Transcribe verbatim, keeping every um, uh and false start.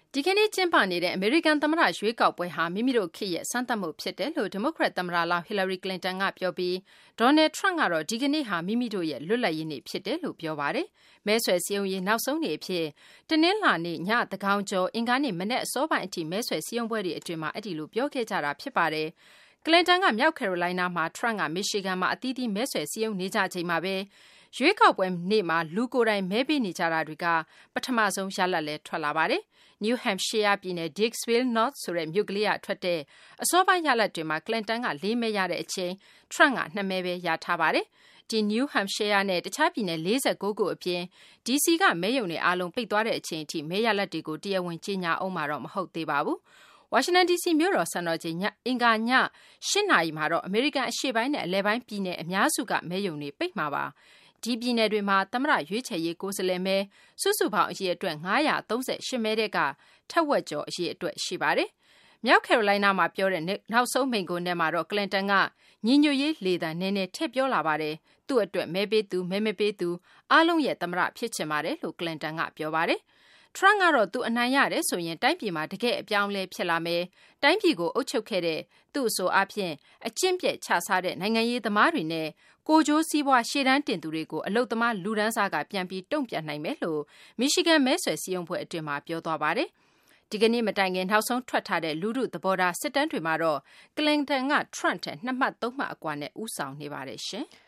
ဒီကနေ့ကျင်းပနေတဲ့အမေရိကန်သမ္မတရွေးကောက်ပွဲဟာမိမိတို့ခေတ်ရဲ့စမ်းသပ်မှုဖြစ်တယ်လို့ဒီမိုကရက်သမ္မတလောင်းဟီလာရီကလင်တန်ကပြောပြီးဒေါ်နယ်ထရန့်ကတော့ဒီကနေ့ဟာမိမိတို့ရဲ့လွတ်လပ်ရေးနေ့ဖြစ်တယ်လို့ပြောပါတယ်။မဲဆွယ်စည်းရုံးရေးနောက်ဆုံးနေ့အဖြစ်တနင်္လာနေ့ညသန်းခေါင်ကျော်အင်္ဂါနေ့မနက်အစောပိုင်းအထိမဲဆွယ်စည်းရုံးပွဲတွေအတွင်းမှာအဲ့ဒီလိုပြောခဲ့ကြတာဖြစ်ပါတယ်။ကလင်တန်ကမြောက်ကယ်ရိုလိုင်းနားမှာထရန့်ကမီရှီဂန်မှာအသီးသီးမဲဆွယ်စည်းရုံးနေကြချိန်မှာပဲရွေးကောက်ပွဲနေ့မှာလူကိုယ်တိုင်မဲပေးနေကြတာတွေကပထမဆုံးရလဒ်လဲထွက်လာပါတယ်။ New Hampshire ပြည်နယ် Dixville North ဆိုတဲ့မြို့ကလေးကထွက်တဲ့အစောပိုင်းရလဒ်တွေမှာကလင်တန်ကလေးမဲရတဲ့အချိန်ထရန့်ကနှစ်မဲပဲရထားပါတယ်။ဒီ New Hampshire နဲ့တခြားပြည်နယ်၄၉ခုအပြင် D C ကမဲရုံတွေအားလုံးပိတ်သွားတဲ့အချိန်အထိမဲရလဒ်တွေကိုတရားဝင်ကြေညာအောင်မှာတော့မဟုတ်သေးပါဘူး။ဝါရှင်တန် ဒီစီမြို့တော်စံတော်ချိန်ညအင်္ဂါည၈နာရီမှာတော့အမေရိကန်အရှေ့ပိုင်းနဲ့အလယ်ပိုင်းပြည်နယ်အများစုကမဲရုံတွေပိတ်မှာပါ။ဒီပြည်နယ်တွေမှာသမ္မတရွေးချယ်ရေးကိုယ်စားလှယ်မဲစုစုပေါင်းအရေအတွက်၅၃၈မဲတဲ့ကထက်ဝက်ကျော်အရေအတွက်ရှိပါတယ်။မြောက်ကယ်ရိုလိုင်းနားမှာပြောတဲ့နောက်ဆုံးမိန့်ခွန်းထဲမှာတော့ကလင်တန်ကညီညွတ်ရေးလေသံနည်းနည်းထည့်ပြောလာပါတယ်။သူ့အတွက်မဲပေးသူမဲမပေးသူအားလုံးရဲ့သမ္မတဖြစ်ချင်ပါတယ်လို့ကလင်တန်ကပြောပါတယ်။ထရန့်ကတော့သူအနိုင်ရတယ်ဆိုရင်တိုင်းပြည်မှာတကယ်အပြောင်းအလဲဖြစ်လာမယ်။တိုင်းပြည်ကိုအုပ်ချုပ်ခဲ့တဲ့သူ့အဆိုအားဖြင့်အကျင့်ပြက်ချစားတဲ့နိုင်ငံရေးသမားတွေနဲ့ကိုကျိုးစည်းပွားရှေ့တန်းတင်သူတွေကိုအလုတ်သမားလူဒန်းစားကပြန်ပြီးတုံ့ပြန်နိုင်မယ်လို့မီရှီဂန်မဲဆွယ်စည်းရုံးပွဲအတွင်းမှာပြောသွားပါတယ်။ဒီကနေ့မတိုင်ခင်နောက်ဆုံးထွက်ထားတဲ့လူထုသဘောထားစစ်တမ်းတွေမှာတော့ကလင်တန်ကထရန့်ထက်နှစ်မှတ်သုံးမှတ်အကွာနဲ့ဦးဆောင်နေပါတယ်ရှင်။